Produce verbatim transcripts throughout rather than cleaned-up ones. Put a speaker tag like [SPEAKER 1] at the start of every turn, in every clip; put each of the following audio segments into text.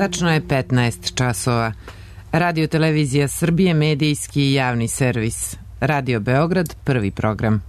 [SPEAKER 1] Tačno je petnaest časova. Radio Televizija Srbije, medijski i javni servis. Radio Beograd, prvi program.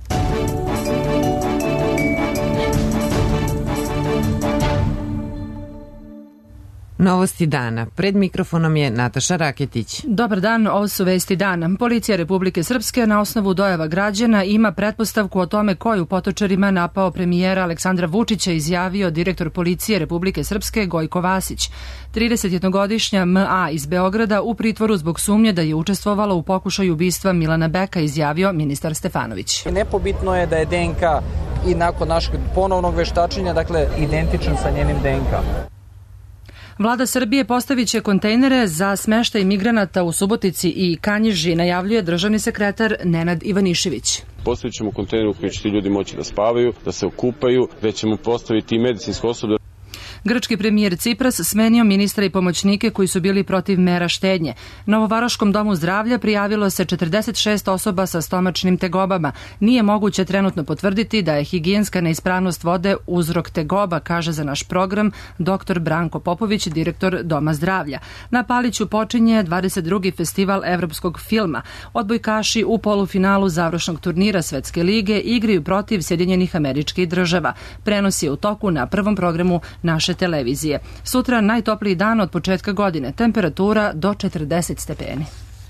[SPEAKER 1] Novosti dana. Pred mikrofonom je Nataša Raketić.
[SPEAKER 2] Dobar dan, ovo su vesti dana. Policija Republike Srpske na osnovu dojava građana ima pretpostavku o tome ko je u Potočarima napao premijera Aleksandra Vučića, izjavio direktor Policije Republike Srpske Gojko Vasić. tridesetjednogodišnja M A iz Beograda u pritvoru zbog sumnje da je učestvovala u pokušaju ubistva Milana Beka, izjavio ministar Stefanović.
[SPEAKER 3] Nepobitno je da je D N K i nakon našeg ponovnog veštačenja, dakle, identičan sa njenim D N K.
[SPEAKER 2] Vlada Srbije postavit će kontejnere za smeštaj migranata u Subotici i Kanjiži, najavljuje državni sekretar Nenad Ivanišević.
[SPEAKER 4] Postavit ćemo kontejner u koji će ti ljudi moći da spavaju, da se okupaju, već ćemo postaviti i medicinsko osoblje.
[SPEAKER 2] Grčki premijer Cipras smenio ministra i pomoćnike koji su bili protiv mera štednje. Novovaroškom domu zdravlja prijavilo se četrdeset šest osoba sa stomačnim tegobama. Nije moguće trenutno potvrditi da je higijenska neispravnost vode uzrok tegoba, kaže za naš program doktor Branko Popović, direktor Doma zdravlja. Na Paliću počinje dvadeset drugi festival evropskog filma. Odbojkaši u polufinalu završnog turnira Svetske lige igraju protiv Sjedinjenih Američkih Država. Prenos je u toku na prvom programu naše televizije. Sutra najtopliji dan od početka godine, temperatura do četrdeset stepeni.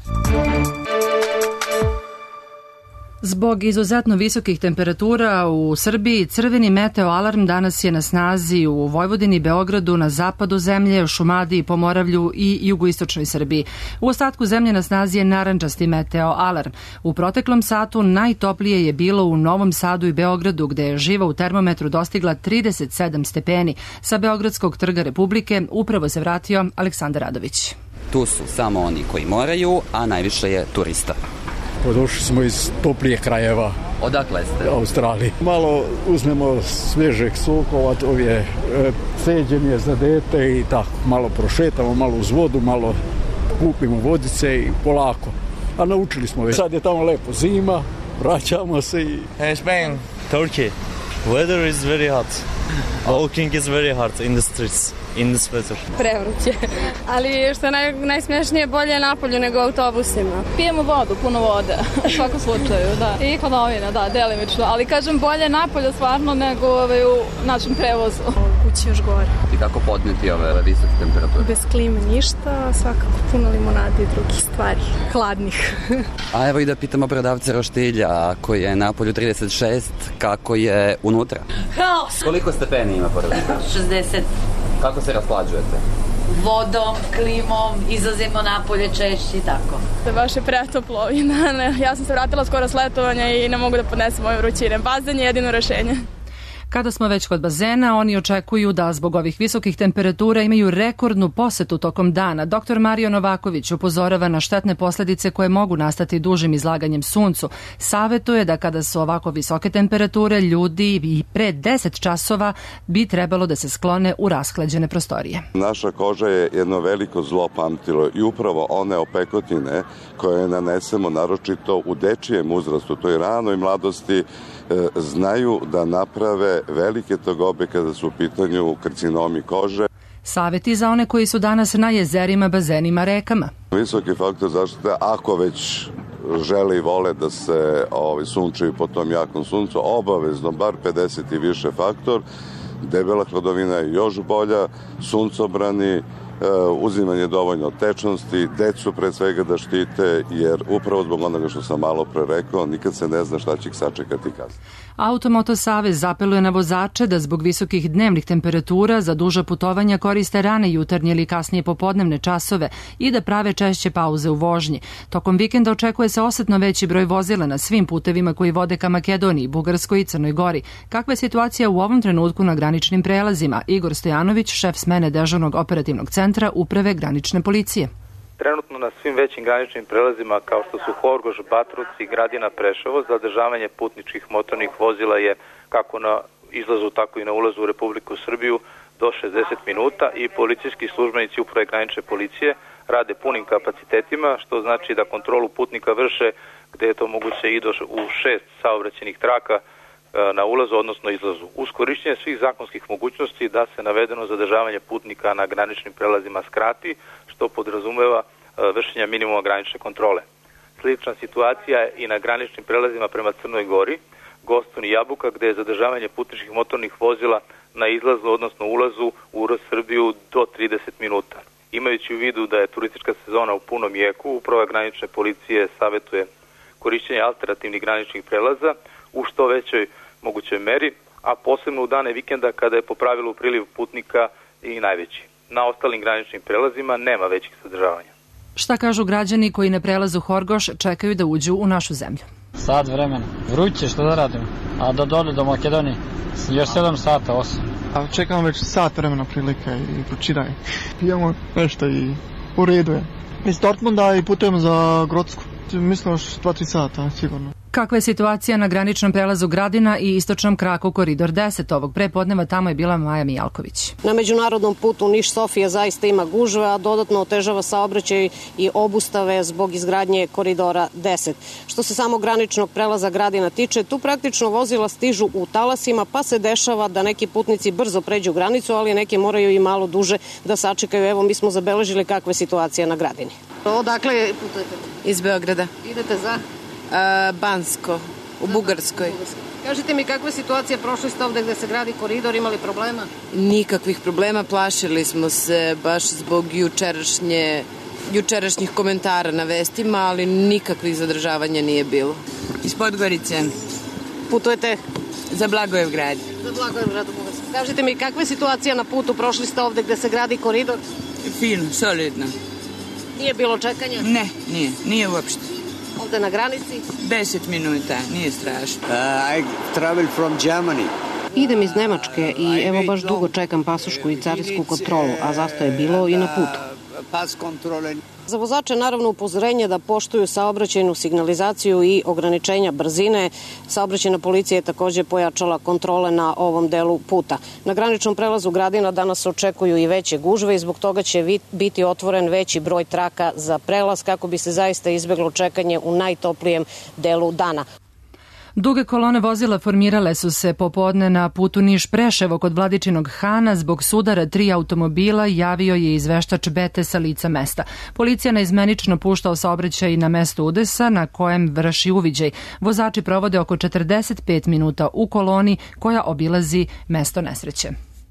[SPEAKER 2] Zbog izuzetno visokih temperatura u Srbiji, crveni meteo alarm danas je na snazi u Vojvodini, Beogradu, na zapadu zemlje, Šumadiji, Pomoravlju i jugoistočnoj Srbiji. U ostatku zemlje na snazi je narandžasti meteo alarm. U proteklom satu najtoplije je bilo u Novom Sadu i Beogradu, gde je živa u termometru dostigla trideset sedam stepeni. Sa Beogradskog trga Republike upravo se vratio Aleksandar Radović.
[SPEAKER 5] Tu su samo oni koji moraju, a najviše je turista.
[SPEAKER 6] Došli smo iz toplijih krajeva.
[SPEAKER 5] Odakle ste?
[SPEAKER 6] Australiji. Malo uzmemo svježeg sokova, to je e, ceđenje za dete i tako. Malo prošetamo, malo uz vodu, malo kupimo vodice i polako. A naučili smo već. Sad je tamo lepo zima, vraćamo se i...
[SPEAKER 7] Hey Spain, Turkey. Weather is very hot. Walking is very hard in the streets. In this weather.
[SPEAKER 8] Prevruće. Ali što je naj, najsmješnije, bolje je napolju nego autobusima. Pijemo vodu, puno vode. U svakom slučaju, da. I ekonomina, da, delimično. Ali kažem, bolje napolju stvarno nego ovaj, u našem prevozu. Kući još gore.
[SPEAKER 5] I kako podneti ove visoke temperature?
[SPEAKER 8] Bez klime ništa, svakako puno limonade i drugih stvari. Hladnih.
[SPEAKER 5] A evo i da pitamo prodavca roštilja, ako je napolju trideset šest, kako je unutra?
[SPEAKER 9] Haos!
[SPEAKER 5] Koliko stepeni ima pored?
[SPEAKER 9] šezdeset.
[SPEAKER 5] Kako se rashlađujete?
[SPEAKER 9] Vodom, klimom, izlazimo napolje češće i tako.
[SPEAKER 8] Baš je pretoplo. Ja sam se vratila skoro s letovanja i ne mogu da podnesem ove vrućine. Bazen je jedino rešenje.
[SPEAKER 2] Kada smo već kod bazena, oni očekuju da zbog ovih visokih temperatura imaju rekordnu posetu tokom dana. Doktor Mario Novaković upozorava na štetne posljedice koje mogu nastati dužim izlaganjem suncu. Savetuje da kada su ovako visoke temperature, ljudi i pre deset časova bi trebalo da se sklone u rashlađene prostorije.
[SPEAKER 10] Naša koža je jedno veliko zlo pamtilo i upravo one opekotine koje nanesemo naročito u dečijem uzrastu, to je ranoj mladosti, znaju da naprave velike tegobe kada su u pitanju karcinomi kože.
[SPEAKER 2] Saveti za one koji su danas na jezerima, bazenima, rekama.
[SPEAKER 10] Visoki faktor zaštite, ako već žele i vole da se ovi, sunčaju po tom jakom suncu, obavezno bar pedeset i više faktor. Debela hladovina je još bolja, suncobrani, uzimanje dovoljno tečnosti, decu pred svega da štite, jer upravo zbog onoga što sam malo pre rekao, nikad se ne zna šta će ih sačekati kasnije.
[SPEAKER 2] Automoto Savez apeluje na vozače da zbog visokih dnevnih temperatura za duža putovanja koriste rane jutarnje ili kasnije popodnevne časove i da prave češće pauze u vožnji. Tokom vikenda očekuje se osetno veći broj vozila na svim putevima koji vode ka Makedoniji, Bugarskoj i Crnoj Gori. Kakva je situacija u ovom trenutku na graničnim prelazima? Igor Stojanović, šef smene dežurnog operativnog centra Uprave granične policije.
[SPEAKER 11] Trenutno na svim većim graničnim prelazima kao što su Horgoš, Batrovci, Gradina, Preševo, zadržavanje putničkih motornih vozila je kako na izlazu tako i na ulazu u Republiku Srbiju do šezdeset minuta i policijski službenici Uprave granične policije rade punim kapacitetima, što znači da kontrolu putnika vrše gde je to moguće i do u šest saobraćajnih traka na ulazu, odnosno izlazu. Uz korišćenje svih zakonskih mogućnosti da se navedeno zadržavanje putnika na graničnim prelazima skrati, što podrazumeva vršenje minimuma granične kontrole. Slična situacija je i na graničnim prelazima prema Crnoj Gori, Goston i Jabuka, gde je zadržavanje putničkih motornih vozila na izlazu, odnosno ulazu u Srbiju do trideset minuta. Imajući u vidu da je turistička sezona u punom jeku, Uprava granične policije savjetuje korišćenje alternativnih graničnih prelaza u što većoj mogućoj meri, a posebno u dane vikenda kada je po pravilu priliv putnika i najveći. Na ostalim graničnim prelazima nema većih zadržavanja.
[SPEAKER 2] Šta kažu građani koji na prelazu Horgoš čekaju da uđu u našu zemlju?
[SPEAKER 12] Sat vremena. Vruće, što da radimo? A do dole, do Makedonije? Još sedam sata, osam.
[SPEAKER 13] A čekamo već sat vremena prilike i počinaj. Pijemo nešto i u redu je. Iz Dortmunda i putujemo za Grodsku. Mislim još dva tri sata, sigurno.
[SPEAKER 2] Kakva je situacija na graničnom prelazu Gradina i istočnom kraku Koridor deset? Ovog prepodneva tamo je bila Maja Mijalković.
[SPEAKER 14] Na međunarodnom putu Niš-Sofija zaista ima gužve, a dodatno otežava saobraćaj i obustave zbog izgradnje Koridora deset. Što se samo graničnog prelaza Gradina tiče, tu praktično vozila stižu u talasima, pa se dešava da neki putnici brzo pređu granicu, ali neki moraju i malo duže da sačekaju. Evo, mi smo zabeležili kakva je situacija na Gradini. Odakle putujete?
[SPEAKER 15] Iz Beograda.
[SPEAKER 14] Idete za?
[SPEAKER 15] Bansko, u Bugarskoj.
[SPEAKER 14] Kažite mi, kakva je situacija? Prošli ste ovde gde se gradi koridor, imali problema?
[SPEAKER 15] Nikakvih problema, plašili smo se baš zbog jučerašnje, jučerašnjih komentara na vestima, ali nikakvih zadržavanja nije bilo. Iz Podgorice.
[SPEAKER 14] Putujete?
[SPEAKER 15] Za Blagoevgrad.
[SPEAKER 14] Za Blagoevgrad u Bugarskoj. Kažite mi, kakva je situacija na putu? Prošli ste ovde gde se gradi koridor?
[SPEAKER 15] Fino, solidno.
[SPEAKER 14] Nije bilo čekanja?
[SPEAKER 15] Ne, nije, nije uopšte.
[SPEAKER 14] Ovde na granici?
[SPEAKER 15] Deset minuta, nije strašno.
[SPEAKER 16] Uh, I travel from Germany.
[SPEAKER 14] Idem iz Nemačke i evo baš dugo čekam pasošku i carinsku kontrolu, a zašto je bilo i na putu.
[SPEAKER 16] Pas kontrole.
[SPEAKER 14] Za vozače naravno upozorenje da poštuju saobraćajnu signalizaciju i ograničenja brzine. Saobraćajna policija je takođe pojačala kontrole na ovom delu puta. Na graničnom prelazu Gradina danas očekuju i veće gužve i zbog toga će biti otvoren veći broj traka za prelaz kako bi se zaista izbeglo čekanje u najtoplijem delu dana.
[SPEAKER 2] Duge kolone vozila formirale su se popodne na putu Niš-Preševo kod Vladičinog Hana zbog sudara tri automobila, javio je izveštač Bete sa lica mesta. Policija naizmenično pušta saobraćaj na mesto udesa na kojem vrši uviđaj. Vozači provode oko četrdeset pet minuta u koloni koja obilazi mesto nesreće.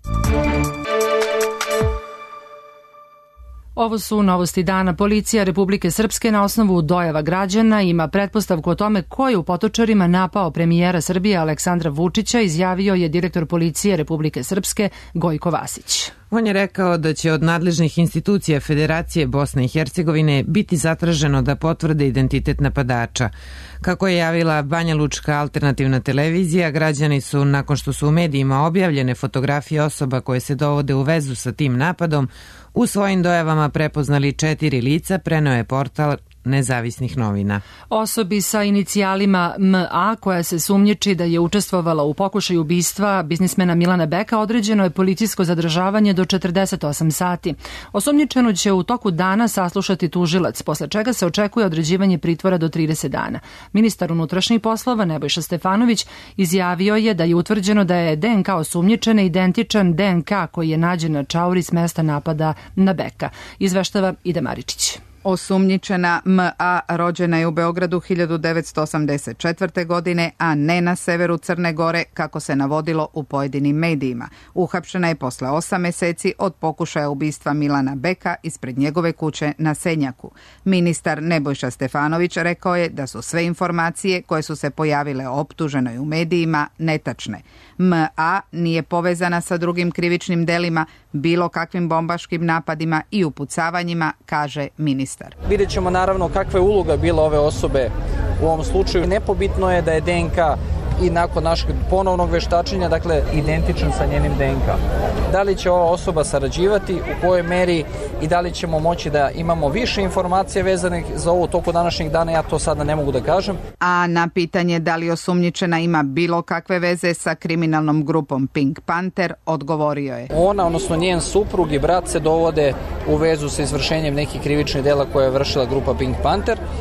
[SPEAKER 2] Ovo su novosti dana. Policija Republike Srpske na osnovu dojava građana ima pretpostavku o tome ko je u Potočarima napao premijera Srbije Aleksandra Vučića, izjavio je direktor policije Republike Srpske Gojko Vasić.
[SPEAKER 1] On je rekao da će od nadležnih institucija Federacije Bosne i Hercegovine biti zatraženo da potvrde identitet napadača. Kako je javila Banja Lučka alternativna televizija, građani su, nakon što su u medijima objavljene fotografije osoba koje se dovode u vezu sa tim napadom, u svojim dojavama prepoznali četiri lica, preneo je portal Nezavisnih novina.
[SPEAKER 2] Osobi sa inicijalima M A koja se sumnjiči da je učestvovala u pokušaju ubistva biznismena Milana Beka određeno je policijsko zadržavanje do četrdeset osam sati. Osumnjičenu će u toku dana saslušati tužilac, posle čega se očekuje određivanje pritvora do trideset dana. Ministar unutrašnjih poslova Nebojša Stefanović izjavio je da je utvrđeno da je D N K osumnjičene identičan D N K koji je nađen na čauri s mesta napada na Beka. Izveštava Ida Maričić.
[SPEAKER 17] Osumnjičena M A rođena je u Beogradu hiljadu devetsto osamdeset četvrte. godine, a ne na severu Crne Gore, kako se navodilo u pojedinim medijima. Uhapšena je posle osam meseci od pokušaja ubistva Milana Beka ispred njegove kuće na Senjaku. Ministar Nebojša Stefanović rekao je da su sve informacije koje su se pojavile o optuženoj u medijima netačne. M A nije povezana sa drugim krivičnim delima, bilo kakvim bombaškim napadima i upucavanjima, kaže ministar.
[SPEAKER 3] Vidjet ćemo naravno kakva je uloga bila ove osobe u ovom slučaju. Nepobitno je da je D N K i nakon našeg ponovnog veštačenja, dakle, identičan sa njenim D N K. Da li će ova osoba sarađivati, u kojoj meri i da li ćemo moći da imamo više informacije vezanih za ovo toku današnjeg dana, ja to sada ne mogu da kažem.
[SPEAKER 17] A na pitanje da li osumnjičena ima bilo kakve veze sa kriminalnom grupom Pink Panther, odgovorio je.
[SPEAKER 3] Ona, odnosno njen suprug i brat se dovode u vezu sa izvršenjem nekih krivičnih dela koje je vršila grupa Pink Panther.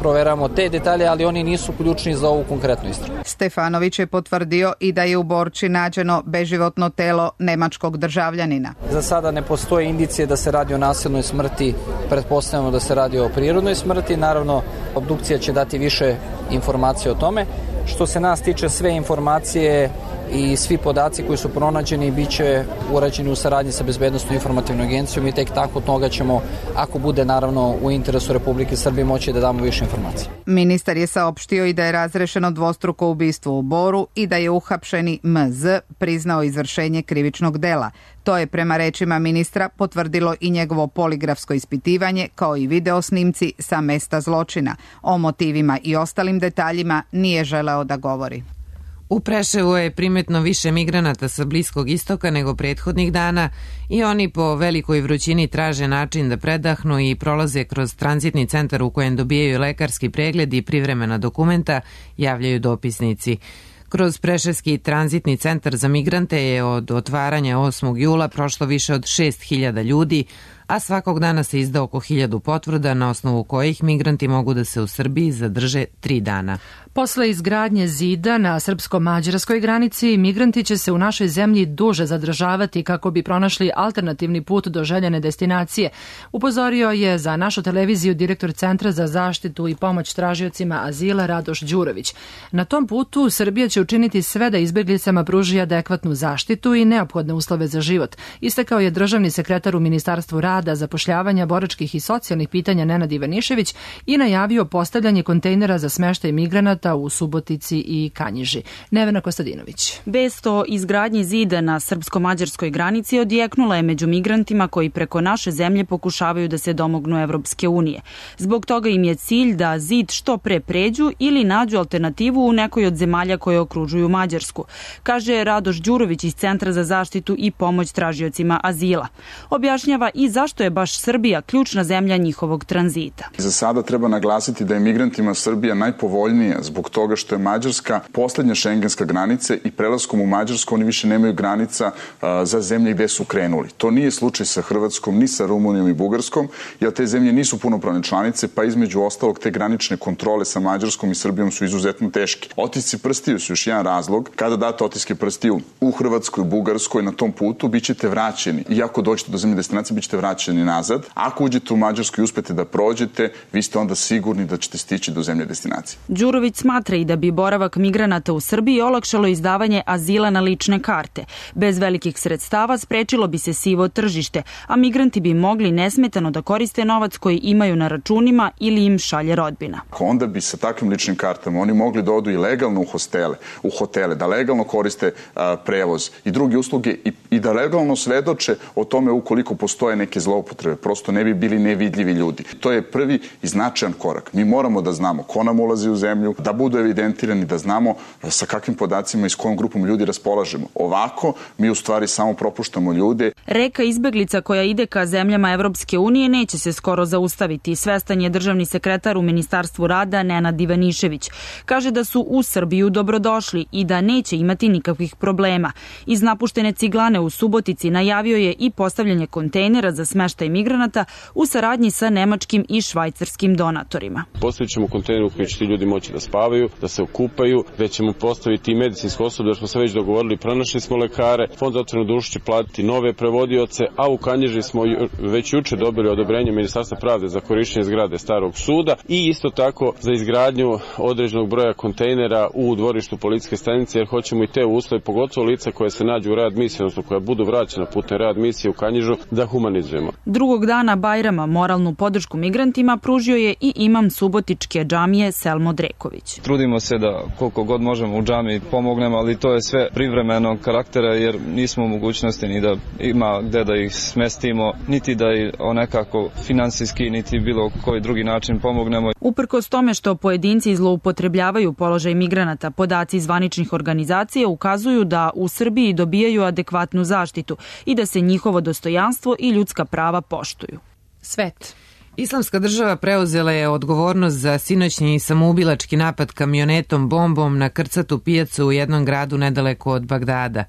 [SPEAKER 3] proveravamo te detalje, ali oni nisu ključni za ovu konkretnu istragu.
[SPEAKER 17] Stefanović je potvrdio i da je u Borči nađeno beživotno telo nemačkog državljanina.
[SPEAKER 3] Za sada ne postoje indicije da se radi o nasilnoj smrti, pretpostavljamo da se radi o prirodnoj smrti, naravno obdukcija će dati više informacije o tome. Što se nas tiče, sve informacije i svi podaci koji su pronađeni bit će urađeni u saradnji sa Bezbednosnom informativnom agencijom i tek tako toga ćemo, ako bude naravno u interesu Republike Srbije, moći da damo više informacija.
[SPEAKER 17] Ministar je saopštio i da je razrešeno dvostruko ubistvo u Boru i da je uhapšeni M Z priznao izvršenje krivičnog dela. To je prema rečima ministra potvrdilo i njegovo poligrafsko ispitivanje kao i video snimci sa mesta zločina. O motivima i ostalim detaljima nije želeo da govori.
[SPEAKER 1] U Preševu je primetno više migranata sa Bliskog istoka nego prethodnih dana i oni po velikoj vrućini traže način da predahnu i prolaze kroz tranzitni centar u kojem dobijaju lekarski pregled i privremena dokumenta, javljaju dopisnici. Kroz Preševski tranzitni centar za migrante je od otvaranja osmog jula prošlo više od šest hiljada ljudi, a svakog dana se izda oko hiljadu potvrda na osnovu kojih migranti mogu da se u Srbiji zadrže tri dana.
[SPEAKER 2] Posle izgradnje zida na srpsko-mađarskoj granici, migranti će se u našoj zemlji duže zadržavati kako bi pronašli alternativni put do željene destinacije. Upozorio je za našu televiziju direktor Centra za zaštitu i pomoć tražiocima azila Radoš Đurović. Na tom putu Srbija će učiniti sve da izbeglicama pruži adekvatnu zaštitu i neophodne uslove za život. Istakao je državni sekretar u Ministarstvu rada, zapošljavanja, boračkih i socijalnih pitanja Nenad Ivanišević i najavio postavljanje kontejnera za smeštaj migranata u Subotici i Kanjiži. Nevena Kostadinović.
[SPEAKER 18] Vest o izgradnji zida na srpsko-mađarskoj granici odjeknula je među migrantima koji preko naše zemlje pokušavaju da se domognu Evropske unije. Zbog toga im je cilj da zid što pre pređu ili nađu alternativu u nekoj od zemalja koje okružuju Mađarsku, kaže Radoš Đurović iz Centra za zaštitu i pomoć tražiocima azila. Objašnjava i zašto je baš Srbija ključna zemlja njihovog tranzita.
[SPEAKER 19] Za sada treba naglasiti da je migrantima Srbija najpovoljnija zbog toga što je Mađarska poslednja šengenska granica i prelaskom u Mađarsku oni više nemaju granica a, za zemlje gde su krenuli. To nije slučaj sa Hrvatskom, ni sa Rumunijom i Bugarskom, jer te zemlje nisu punopravne članice, pa između ostalog te granične kontrole sa Mađarskom i Srbijom su izuzetno teške. Otisci prstiju su još jedan razlog. Kada date otiske prstiju u Hrvatskoj i Bugarskoj na tom putu, bit ćete vraćeni. I ako dođete do zemlje destinacije, bit ćete vraćeni nazad. Ako uđete u Mađarsku i uspete da prođete, vi ste onda sigurni da ćete stići do zemlje destinacije.
[SPEAKER 18] Đurović smatra i da bi boravak migranata u Srbiji olakšalo izdavanje azila na lične karte. Bez velikih sredstava sprečilo bi se sivo tržište, a migranti bi mogli nesmetano da koriste novac koji imaju na računima ili im šalje rodbina.
[SPEAKER 19] Onda bi sa takvim ličnim kartama oni mogli da odu i legalno u hostele, u hotele, da legalno koriste a, prevoz i druge usluge i, i da legalno svedoče o tome ukoliko postoje neke zloupotrebe. Prosto ne bi bili nevidljivi ljudi. To je prvi i značajan korak. Mi moramo da znamo ko nam ulazi u zemlju, da budu evidentirani, da znamo sa kakvim podacima i s kojom grupom ljudi raspolažemo. Ovako mi u stvari samo propuštamo ljude.
[SPEAKER 18] Reka izbeglica koja ide ka zemljama Evropske unije neće se skoro zaustaviti. Svestan je državni sekretar u Ministarstvu rada Nenad Ivanišević. Kaže da su u Srbiju dobrodošli i da neće imati nikakvih problema. Iz napuštene ciglane u Subotici najavio je i postavljanje kontejnera za smeštaj migranata u saradnji sa nemačkim i švajcarskim donatorima.
[SPEAKER 4] Postavit ćemo kontejner u koji će ti ljudi moći da spavaju, da se okupaju, gde ćemo postaviti i medicinsko osoblje, jer smo se već dogovorili, pronašli smo lekare, Fond za otvoreno društvo će platiti nove prevodioce, a u Kanjiži smo već juče dobili odobrenje Ministarstva pravde za korišćenje zgrade Starog suda i isto tako za izgradnju određenog broja kontejnera u dvorištu policijske stanice, jer hoćemo i te uslove, pogotovo lica koje se nađu u rad misije, odnosno koja budu vraćena putem rad misije u Kanjižu, da humanizujemo.
[SPEAKER 18] Drugog dana Bajrama moralnu podršku migrantima pružio je i imam subotičke džamije Selmo Dreković.
[SPEAKER 20] Trudimo se da koliko god možemo u džamiji pomognemo, ali to je sve privremenog karaktera jer nismo u mogućnosti ni da ima gde da ih smestimo, niti da ih nekako finansijski, niti bilo koji drugi način pomognemo.
[SPEAKER 18] Uprkos tome što pojedinci zloupotrebljavaju položaj migranata, podaci zvaničnih organizacija ukazuju da u Srbiji dobijaju adekvatnu zaštitu i da se njihovo dostojanstvo i ljudska prava poštuju.
[SPEAKER 2] Svet.
[SPEAKER 1] Islamska država preuzela je odgovornost za sinoćni samoubilački napad kamionetom bombom na krcatu pijacu u jednom gradu nedaleko od Bagdada.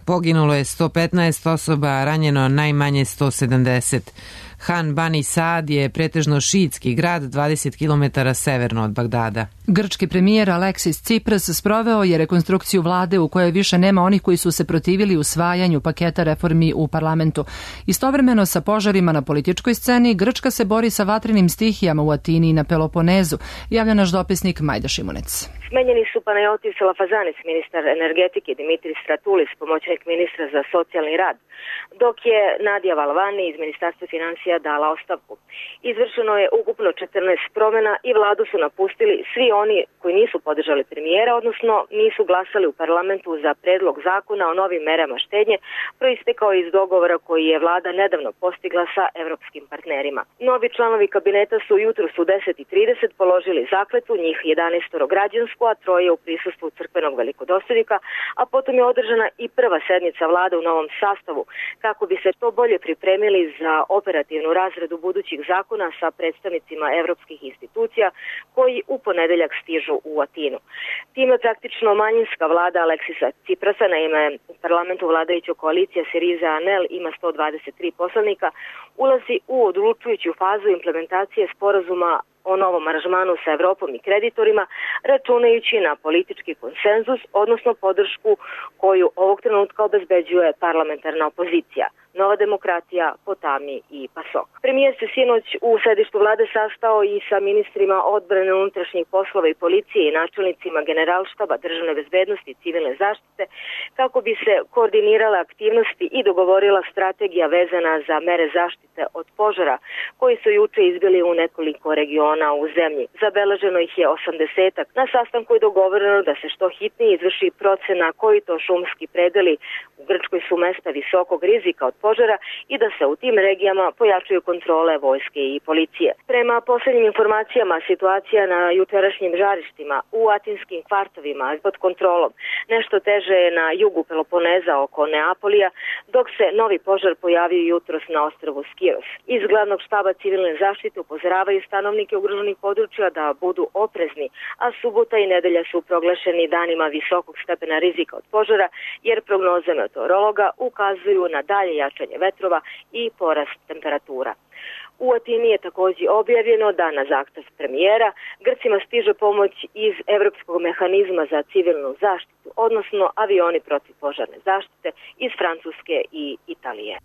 [SPEAKER 1] Poginulo je sto petnaest osoba, a ranjeno najmanje sto sedamdeset. Han Bani Saad je pretežno šiitski grad dvadeset kilometara severno od Bagdada.
[SPEAKER 2] Grčki premijer Aleksis Tsipras sproveo je rekonstrukciju vlade u kojoj više nema onih koji su se protivili usvajanju paketa reformi u parlamentu. Istovremeno sa požarima na političkoj sceni, Grčka se bori sa vatrenim stihijama u Atini i na Peloponezu, javlja naš dopisnik Majda Šimunec.
[SPEAKER 21] Smenjeni su Panayotis Lafazanis, ministar energetike, Dimitris Stratoulis, pomoćnik ministra za socijalni rad, dok je Nadija Valvani iz Ministarstva financija dala ostavku. Izvršeno je ukupno četrnaest promjena i vladu su napustili svi oni koji nisu podržali premijera, odnosno nisu glasali u parlamentu za predlog zakona o novim merama štednje, proistekao iz dogovora koji je vlada nedavno postigla sa evropskim partnerima. Novi članovi kabineta su jutros u deset i trideset položili zakletvu, njih jedanaest građansku, a troje u prisustvu crkvenog velikodostojnika, a potom je održana i prva sednica vlade u novom sastavu, kako bi se to bolje pripremili za operativnu razradu budućih zakona sa predstavnicima evropskih institucija koji u ponedeljak stižu u Atinu. Time praktično manjinska vlada Aleksisa Tsiprasa, naime u parlamentu vladajuća koalicija Syriza Anel ima sto dvadeset tri poslanika, ulazi u odlučujuću fazu implementacije sporazuma o novom aranžmanu sa Evropom i kreditorima, računajući na politički konsenzus, odnosno podršku koju ovog trenutka obezbeđuje parlamentarna opozicija, Nova demokratija, Potami i Pasok. Premijer se sinoć u sedištu vlade sastao i sa ministrima odbrane, unutrašnjih poslova i policije i načelnicima generalštaba, državne bezbednosti i civilne zaštite, kako bi se koordinirale aktivnosti i dogovorila strategija vezana za mere zaštite od požara, koji su juče izbili u nekoliko regiona u zemlji. Zabeleženo ih je osamdesetak. Na sastanku je dogovoreno da se što hitnije izvrši procena koji to šumski predeli u Grčkoj su mesta visokog rizika od požara i da se u tim regijama pojačaju kontrole vojske i policije. Prema posljednjim informacijama, situacija na jučerašnjim žarištima u atinskim kvartovima pod kontrolom. Nešto teže je na jugu Peloponeza oko Neapolija, dok se novi požar pojavio jutros na ostrvu Skiros. Iz glavnog štaba civilne zaštite upozoravaju stanovnike ugroženih područja da budu oprezni, a subota i nedelja su proglašeni danima visokog stepena rizika od požara, jer prognoze meteorologa ukazuju na dalje jačanje vetrova i porast temperatura. U Atini je također objavljeno da na zahtev premijera Grcima stiže pomoć iz Evropskog mehanizma za civilnu zaštitu, odnosno avioni protiv požarne zaštite iz Francuske i Italije.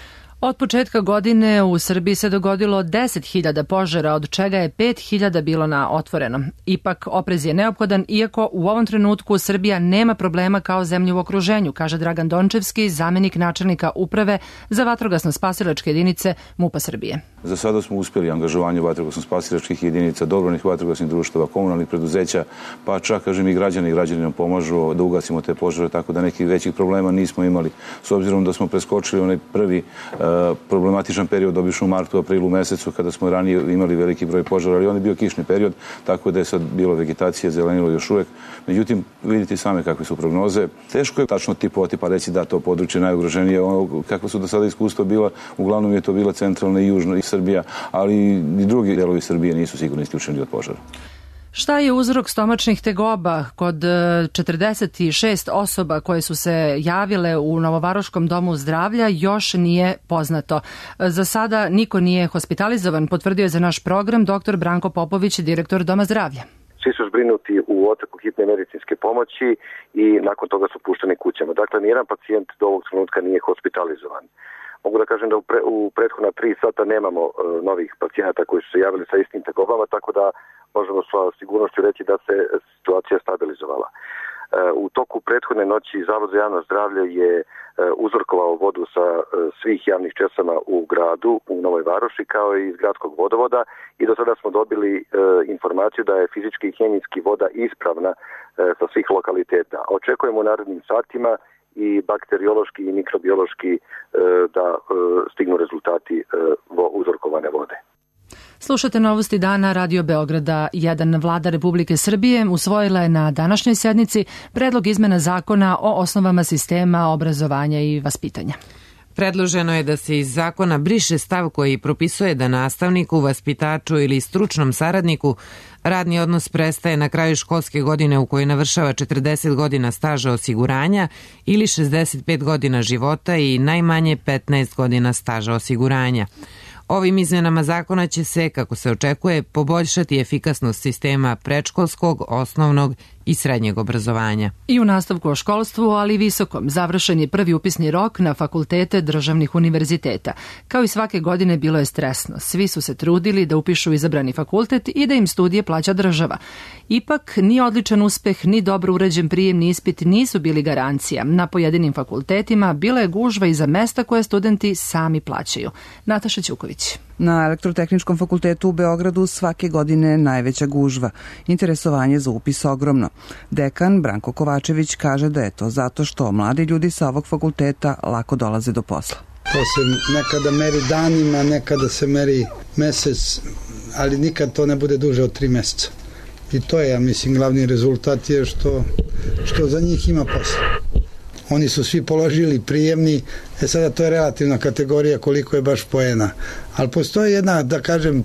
[SPEAKER 2] Od početka godine u Srbiji se dogodilo deset hiljada požara, od čega je pet hiljada bilo na otvorenom. Ipak, oprez je neophodan, iako u ovom trenutku Srbija nema problema kao zemlja u okruženju, kaže Dragan Dončevski, zamenik načelnika uprave za vatrogasno-spasilačke jedinice MUP-a Srbije.
[SPEAKER 22] Za sada smo uspjeli angažovanju vatrogasno-spasilačkih jedinica, dobrovoljnih vatrogasnih društava, komunalnih preduzeća, pa čak, kažem, i građani i građani nam pomažu da ugasimo te požare, tako da nekih većih problema nismo imali. S obzirom da smo preskočili onaj prvi problematičan period, obično u martu, aprilu mesecu, kada smo ranije imali veliki broj požara, ali on je bio kišni period, tako da je sad bilo vegetacije, zelenilo još uvek. Međutim, vidite same kakve su prognoze. Teško je tačno tipovati pa reći da to područje najugroženije. Ono kakva su do sada iskustva bila, uglavnom je to bila centralna i južna i Srbija, ali i drugi delovi Srbije nisu sigurno isključeni od požara.
[SPEAKER 2] Šta je uzrok stomačnih tegoba kod četrdeset šest osoba koje su se javile u Novovaroškom domu zdravlja još nije poznato. Za sada niko nije hospitalizovan, potvrdio je za naš program doktor Branko Popović, direktor Doma zdravlja.
[SPEAKER 23] Svi su zbrinuti u odsjeku hitne medicinske pomoći i nakon toga su pušteni kućama. Dakle, nijedan pacijent do ovog trenutka nije hospitalizovan. Mogu da kažem da u, pre, u prethodna tri sata nemamo uh, novih pacijenata koji su se javili sa istim tegobama, tako da možemo sa sigurnošću reći da se situacija stabilizovala. Uh, u toku prethodne noći Zavod za javno zdravlje je uh, uzorkovao vodu sa uh, svih javnih česama u gradu, u Novoj Varoši, kao i iz gradskog vodovoda, i do sada smo dobili uh, informaciju da je fizički i hemijski voda ispravna uh, sa svih lokaliteta. Očekujemo u narednim satima i bakteriološki i mikrobiološki da stignu rezultati uzorkovane vode.
[SPEAKER 2] Slušate novosti dana Radio Beograda jedan. Vlada Republike Srbije usvojila je na današnjoj sednici predlog izmena zakona o osnovama sistema obrazovanja i vaspitanja.
[SPEAKER 1] Predloženo je da se iz zakona briše stav koji propisuje da nastavniku, vaspitaču ili stručnom saradniku radni odnos prestaje na kraju školske godine u kojoj navršava četrdeset godina staža osiguranja ili šezdeset pet godina života i najmanje petnaest godina staža osiguranja. Ovim izmenama zakona će se, kako se očekuje, poboljšati efikasnost sistema predškolskog, osnovnog i srednjeg obrazovanja.
[SPEAKER 2] I u nastavku o školstvu, ali i visokom, završen je prvi upisni rok na fakultete državnih univerziteta. Kao i svake godine bilo je stresno. Svi su se trudili da upišu izabrani fakultet i da im studije plaća država. Ipak, ni odličan uspeh, ni dobro urađen prijemni ispit nisu bili garancija. Na pojedinim fakultetima bila je gužva i za mesta koje studenti sami plaćaju. Nataša Ćuković.
[SPEAKER 5] Na Elektrotehničkom fakultetu u Beogradu svake godine najveća gužva. Interesovanje za upis ogromno. Dekan Branko Kovačević kaže da je to zato što mladi ljudi sa ovog fakulteta lako dolaze do posla.
[SPEAKER 6] To se nekada meri danima, nekada se meri mesec, ali nikad to ne bude duže od tri meseca. I to je, ja mislim, glavni rezultat je što, što za njih ima posla. Oni su svi položili prijemni, e sada to je relativna kategorija koliko je baš poena. Ali postoji jedna, da kažem,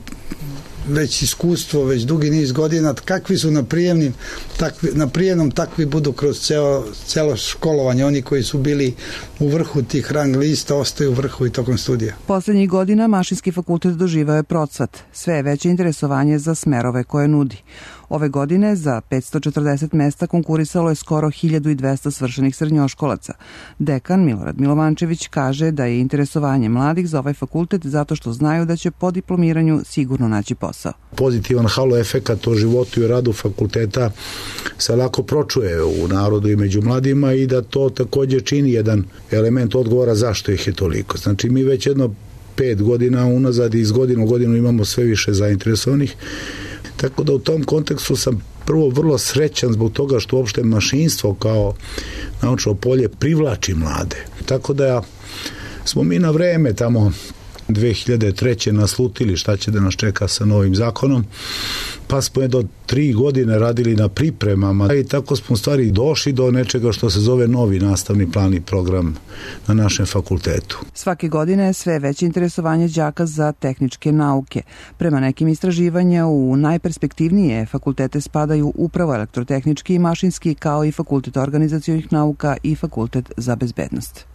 [SPEAKER 6] već iskustvo, već dugi niz godina, kakvi su na prijemnim, takvi, na prijemnom takvi budu kroz ceo, celo školovanje. Oni koji su bili u vrhu tih rang lista ostaju u vrhu i tokom studija.
[SPEAKER 5] Poslednjih godina Mašinski fakultet doživao je procvat. Sve je veće interesovanje za smerove koje nudi. Ove godine za petsto četrdeset mesta konkurisalo je skoro hiljadu dvesta svršenih srednjoškolaca. Dekan Milorad Milovančević kaže da je interesovanje mladih za ovaj fakultet zato što znaju da će po diplomiranju sigurno naći posao.
[SPEAKER 7] Pozitivan halo efekat o životu i radu fakulteta se lako pročuje u narodu i među mladima i da to takođe čini jedan element odgovora zašto ih je toliko. Znači mi već jedno pet godina unazad i iz godinu u godinu imamo sve više zainteresovanih. Tako da u tom kontekstu sam prvo vrlo srećan zbog toga što uopšte mašinstvo kao naučno polje privlači mlade. Tako da smo mi na vreme tamo dve hiljade treće naslutili šta će da nas čeka sa novim zakonom, pa smo je do tri godine radili na pripremama i tako smo u stvari došli do nečega što se zove novi nastavni plan i program na našem fakultetu.
[SPEAKER 5] Svake godine je sve veće interesovanje đaka za tehničke nauke. Prema nekim istraživanja u najperspektivnije fakultete spadaju upravo elektrotehnički i mašinski, kao i fakultet organizacionih nauka i fakultet za bezbednost.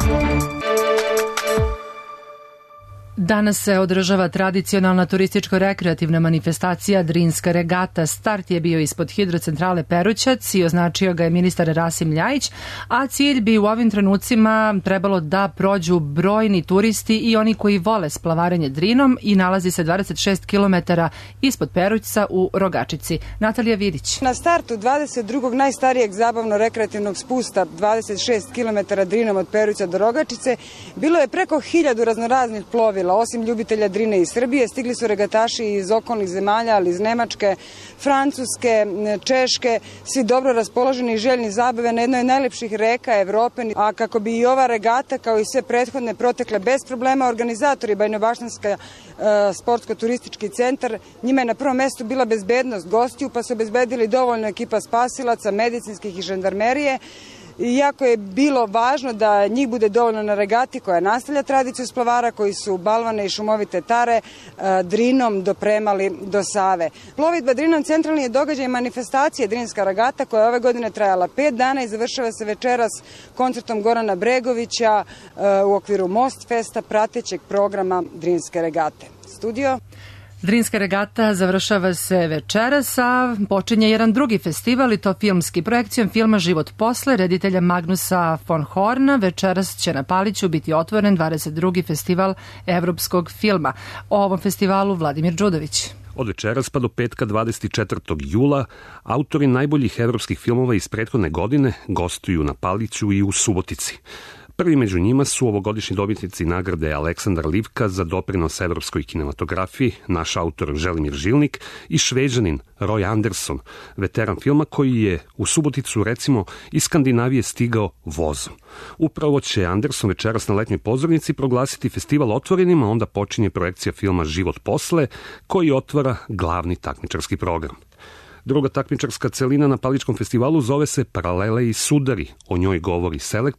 [SPEAKER 2] Danas se održava tradicionalna turističko-rekreativna manifestacija Drinska regata. Start je bio ispod hidrocentrale Perućac i označio ga je ministar Rasim Ljajić, a cilj bi u ovim trenucima trebalo da prođu brojni turisti i oni koji vole splavarenje Drinom i nalazi se dvadeset šest kilometara ispod Perućca u Rogačici. Natalija Vidić.
[SPEAKER 24] Na startu dvadeset drugog najstarijeg zabavno-rekreativnog spusta dvadeset šest kilometara Drinom od Perućca do Rogačice bilo je preko hiljadu raznoraznih plovila. Osim ljubitelja Drine iz Srbije, stigli su regataši iz okolnih zemalja, ali iz Nemačke, Francuske, Češke, svi dobro raspoloženi i željni zabave na jednoj najlepših reka Evrope. A kako bi i ova regata, kao i sve prethodne, protekle bez problema, organizatori Bajnobaštanska e, sportsko-turistički centar, njima je na prvom mestu bila bezbednost gostiju, pa su obezbedili dovoljno ekipa spasilaca, medicinskih i žandarmerije. Iako je bilo važno da njih bude dovoljno na regati koja nastavlja tradiciju splavara koji su balvane i šumovite tare Drinom dopremali do Save. Plovidba Drinom centralni je događaj manifestacije Drinska regata koja je ove godine trajala pet dana i završava se večeras koncertom Gorana Bregovića u okviru Most Festa pratećeg programa Drinske regate. Studio.
[SPEAKER 2] Drinska regata završava se večeras, a počinje jedan drugi festival i to filmski. Projekcijom filma Život posle reditelja Magnusa von Horna večeras će na Paliću biti otvoren dvadeset drugi festival evropskog filma. O ovom festivalu Vladimir Đudović.
[SPEAKER 25] Od večeras pa do petka dvadeset četvrtog jula autori najboljih evropskih filmova iz prethodne godine gostuju na Paliću i u Subotici. Prvi među njima su ovogodišnji dobitnici nagrade Aleksandar Livka za doprinos evropskoj kinematografiji, naš autor Želimir Žilnik i Šveđanin Roy Anderson, veteran filma koji je u Suboticu recimo iz Skandinavije stigao vozom. Upravo će Anderson večeras na letnjoj pozornici proglasiti festival otvorenim, a onda počinje projekcija filma Život posle koji otvara glavni takmičarski program. Druga takmičarska celina na Paličkom festivalu zove se Paralele i sudari. O njoj govori selektor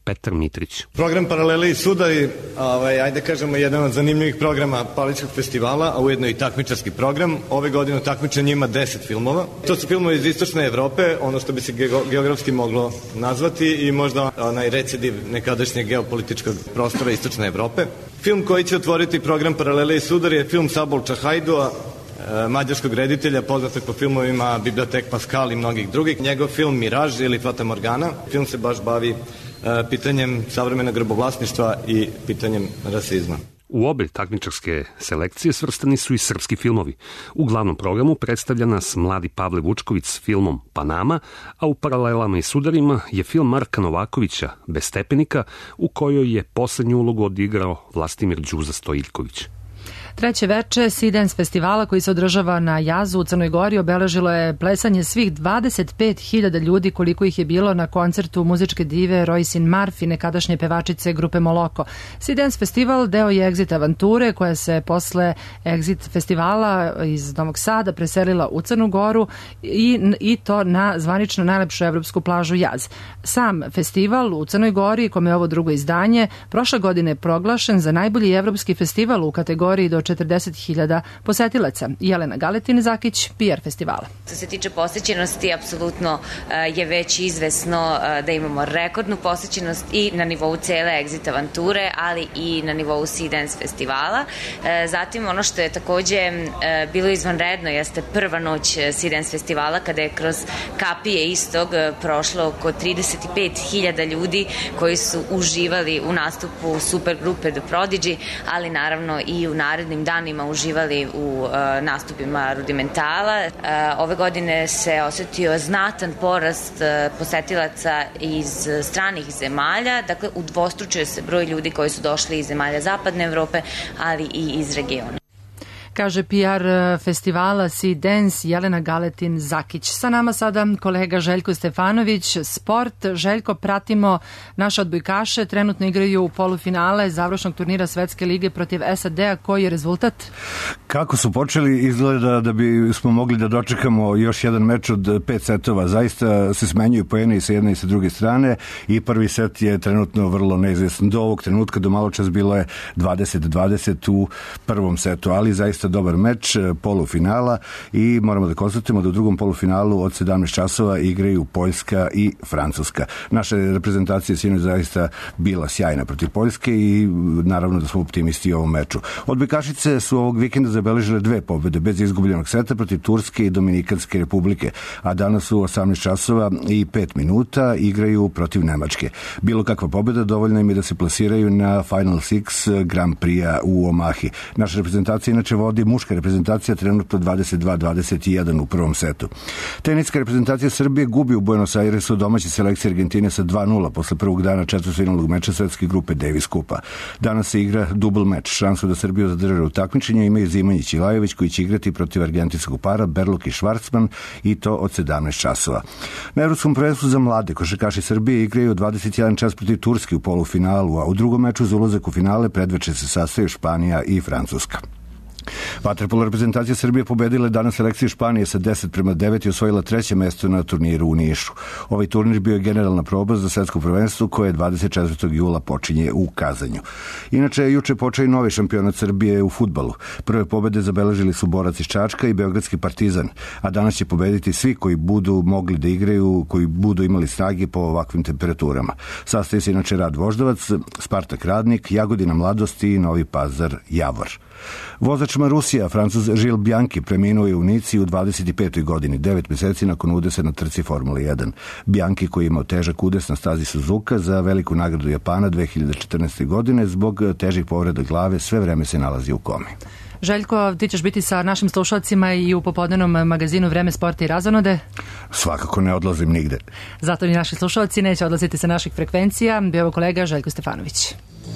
[SPEAKER 25] Petar Mitrić.
[SPEAKER 8] Program Paralele i sudari, ovaj, ajde kažemo, jedan od zanimljivih programa Palićkog festivala, a ujedno i takmičarski program. Ove godine u takmičenju ima deset filmova. To su filmovi iz istočne Evrope, ono što bi se geografski moglo nazvati i možda onaj recidiv nekadašnjeg geopolitičkog prostora istočne Evrope. Film koji će otvoriti program Paralele i sudari je film Sabolča Hajdua, mađarskog reditelja, poznatog po filmovima Bibliotek Pascal i mnogih drugih. Njegov film Miraž ili Fata Morgana. Film se baš bavi pitanjem savremenog grobovlasništva i pitanjem rasizma.
[SPEAKER 25] U obe takmičarske selekcije svrstani su i srpski filmovi. U glavnom programu predstavlja nas mladi Pavle Vučković s filmom Panama, a u Paralelama i sudarima je film Marka Novakovića Bez stepenika, u kojoj je poslednju ulogu odigrao Vlastimir Đuza Stojiljković.
[SPEAKER 2] Treće veče Sea Dance festivala koji se održava na Jazu u Crnoj Gori obeležilo je plesanje svih dvadeset pet hiljada ljudi koliko ih je bilo na koncertu muzičke dive Roisin Marfi, nekadašnje pevačice grupe Moloko. Sea Dance festival deo je Exit avanture koja se posle Exit festivala iz Novog Sada preselila u Crnu Goru i, i to na zvanično najlepšu evropsku plažu Jaz. Sam festival u Crnoj Gori, kome je ovo drugo izdanje, prošle godine je proglašen za najbolji evropski festival u kategoriji do četrdeset hiljada posetilaca. Jelena Galetin-Zakić, P R festivala.
[SPEAKER 9] Što se tiče posećenosti, apsolutno je već izvesno da imamo rekordnu posećenost i na nivou cele Exit avanture, ali i na nivou Sea Dance festivala. Zatim ono što je takođe bilo izvanredno jeste prva noć Sea Dance festivala kada je kroz kapije istog prošlo oko trideset pet hiljada ljudi koji su uživali u nastupu super grupe The Prodigy, ali naravno i u narednim danima uživali u uh, nastupima Rudimentala. Uh, ove godine se osetio znatan porast uh, posetilaca iz stranih zemalja, dakle udvostručuje se broj ljudi koji su došli iz zemalja Zapadne Evrope, ali i iz regiona.
[SPEAKER 2] Kaže P R festivala Sea Dance Jelena Galetin-Zakić. Sa nama sada kolega Željko Stefanović, sport. Željko, pratimo naše odbojkaše, trenutno igraju u polufinale završnog turnira Svetske lige protiv S A D-a. Koji je rezultat?
[SPEAKER 10] Kako su počeli, izgleda da bi smo mogli da dočekamo još jedan meč od pet setova. Zaista se smenjuju poeni i sa jedne i sa druge strane i prvi set je trenutno vrlo neizvjestan. Do ovog trenutka, do malo čas bilo je dvadeset dvadeset u prvom setu, ali zaista dobar meč polufinala i moramo da konstatujemo da u drugom polufinalu od sedamnaest časova igraju Poljska i Francuska. Naša reprezentacija sinoć zaista bila sjajna protiv Poljske i naravno da smo optimisti u ovom meču. Odbojkašice su ovog vikenda zabeležile dve pobjede bez izgubljenog seta protiv Turske i Dominikanske republike, a danas u osamnaest časova i pet minuta igraju protiv Nemačke. Bilo kakva pobjeda dovoljna im je da se plasiraju na Final Six Grand Prix-a u Omahi. Naša reprezentacija inače vodi muška reprezentacija trenutno dvadeset dva dvadeset jedan u prvom setu. Teniska reprezentacija Srbije gubi u Buenos Airesu domaće selekcije Argentine sa dva nula posle prvog dana četvrtfinalnog meča svetske grupe Davis Kupa. Danas se igra dubl meč. Šansu da Srbiju zadrže u takmičenju imaju Zimanjić i Lajović koji će igrati protiv argentinskog para Berlok i Švarcman i to od sedamnaest časova. Na evropskom prvenstvu za mlade košarkaši Srbije igraju dvadeset jedan čas protiv Turske u polufinalu, a u drugom meču za ulazak u finale predveče se sastaju Španija i Francuska. Vaterpolo reprezentacija Srbije pobedila je danas selekciju Španije sa deset prema devet i osvojila treće mesto na turniru u Nišu. Ovaj turnir bio je generalna proba za svetsko prvenstvo koje dvadeset četvrtog jula počinje u Kazanju. Inače, juče počeo i novi šampionat Srbije u fudbalu. Prve pobede zabeležili su Borac iz Čačka i Beogradski Partizan, a danas će pobediti svi koji budu mogli da igraju, koji budu imali snage po ovakvim temperaturama. Sastaje se inače Rad Voždovac, Spartak Radnik, Jagodina Mladost i Novi Pazar Javor. Vozač Marusija, Francuz Žil Bianchi, preminuo je u Nici u dvadeset petoj godini, devet meseci nakon udesa na trci Formule jedan. Bianchi, koji je imao težak udes na stazi Suzuka za veliku nagradu Japana dve hiljade četrnaeste. godine, zbog težih povreda glave sve vreme se nalazi u komi.
[SPEAKER 2] Željko, ti ćeš biti sa našim slušalcima i u popodnevnom magazinu Vreme sporta i razonode?
[SPEAKER 10] Svakako ne odlazim nigde.
[SPEAKER 2] Zato ni naši slušalci neće odlaziti sa naših frekvencija. Bio je kolega Željko Stefanović.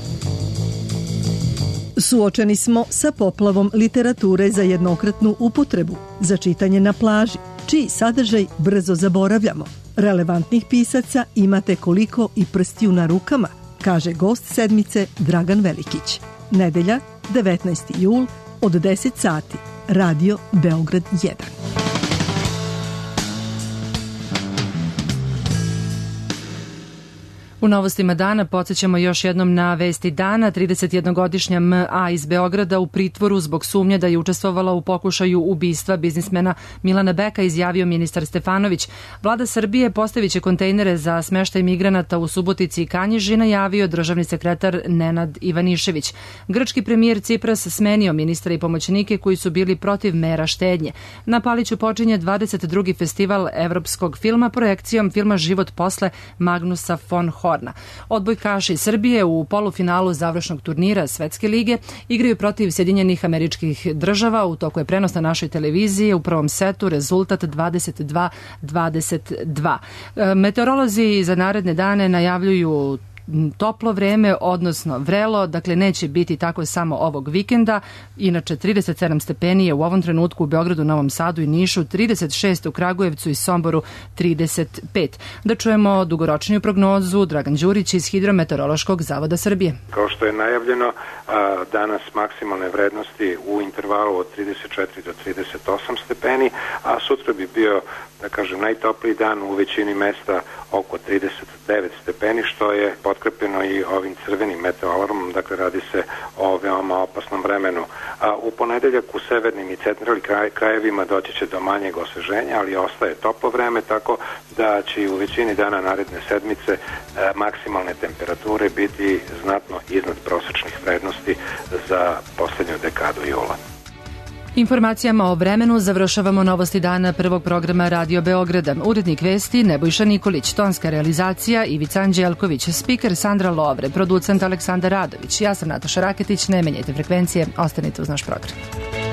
[SPEAKER 11] Suočeni smo sa poplavom literature za jednokratnu upotrebu, za čitanje na plaži, čiji sadržaj brzo zaboravljamo. Relevantnih pisaca imate koliko i prstiju na rukama, kaže gost sedmice Dragan Velikić. Nedelja, devetnaesti jul, od deset sati, Radio Beograd jedan.
[SPEAKER 2] U novostima dana podsjećamo još jednom na vesti dana. tridesetjednogodišnja M A iz Beograda u pritvoru zbog sumnje da je učestvovala u pokušaju ubistva biznismena Milana Beka, izjavio ministar Stefanović. Vlada Srbije postavit će kontejnere za smeštaj migranata u Subotici i Kanjiži, najavio državni sekretar Nenad Ivanišević. Grčki premijer Cipras smenio ministra i pomoćnike koji su bili protiv mera štednje. Na Paliću počinje dvadeset drugi festival evropskog filma projekcijom filma Život posle Magnusa von Horna. Odbojkaši Srbije u polufinalu završnog turnira Svetske lige igraju protiv Sjedinjenih Američkih Država. U toku je prenos na našoj televiziji. U prvom setu rezultat dvadeset dva dvadeset dva. Meteorolozi za naredne dane najavljuju toplo vreme, odnosno vrelo, dakle neće biti tako samo ovog vikenda. Inače trideset sedam stepeni je u ovom trenutku u Beogradu, Novom Sadu i Nišu, trideset šest u Kragujevcu i Somboru, trideset pet. Da čujemo dugoročniju prognozu. Dragan Đurić iz Hidrometeorološkog zavoda Srbije.
[SPEAKER 12] Kao što je najavljeno, danas maksimalne vrednosti u intervalu od trideset četiri do trideset osam stepeni, a sutra bi bio, da kažem, najtopliji dan u većini mesta oko trideset devet stepeni, što je potkrepljeno i ovim crvenim meteoalarmom, dakle radi se o veoma opasnom vremenu. A u ponedeljak u severnim i centralnim kraj, krajevima doći će do manjeg osveženja, ali ostaje toplo vreme, tako da će i u većini dana naredne sedmice e, maksimalne temperature biti znatno iznad prosečnih vrednosti za poslednju dekadu jula.
[SPEAKER 2] Informacijama o vremenu završavamo novosti dana prvog programa Radio Beograda. Urednik vesti Nebojša Nikolić, tonska realizacija Ivica Anđelković, spiker Sandra Lovre, producent Aleksandar Radović. Ja sam Nataša Raketić, ne menjajte frekvencije, ostanite uz naš program.